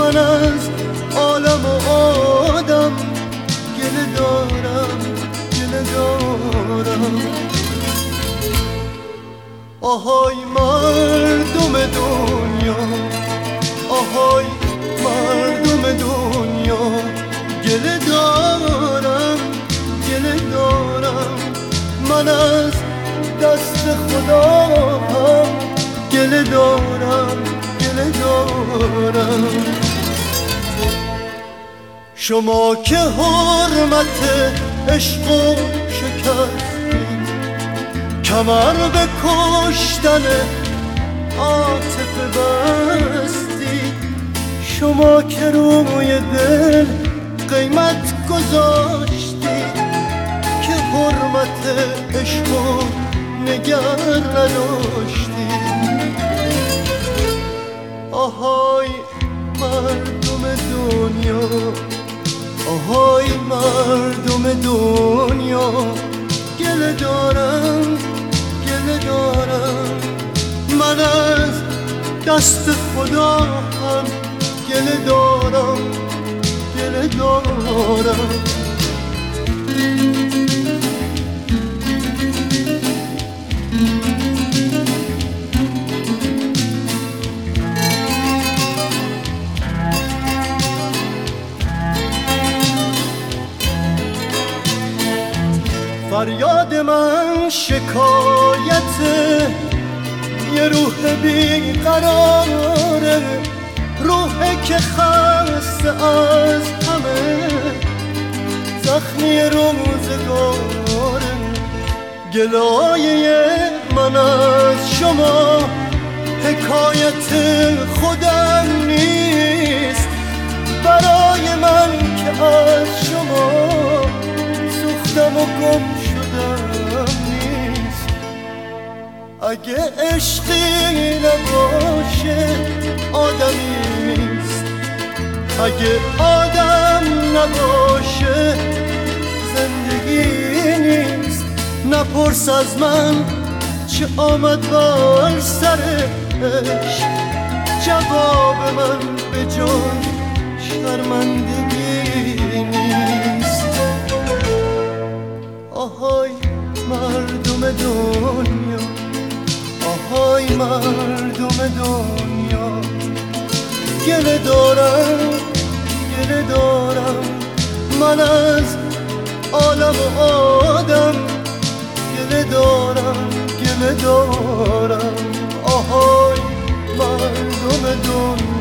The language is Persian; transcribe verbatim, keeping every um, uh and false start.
من از عالم و آدم گله دارم گله دارم. آهای مردم دنیا، آهای مردم دنیا، گله دارم گله دارم. من از دست خدا هم گله دارم گله دارم. شما که حرمت عشق و شکستید، کمر به کشتن عاطفه بستید. شما که روی دل قیمت گذاشتید، که حرمت عشق و نگر نداشتید. آهای مردم دنیا، آهای مردم دنیا، گله دارم گله دارم. من از دست خدا هم گله دارم گله دارم. فریاد من شکایت یه روح بیقراره، روحی که خسته از همه زخمی روزگاره. گلایه من از شما حکایت خودم نیست، برای من که از شما سوختم و گم شدم نیست. اگه عشقی نباشه آدمی نیست، اگه آدم نباشه زندگی نیست. نپرس از من چه آمد بر سرش، جواب من به جای شرمندگی نیست. آهای مردم دنیا، آهای مردم دنیا، گله دارم گله دارم. من از عالم و آدم گله دارم گله دارم. آهای مردم دنیا.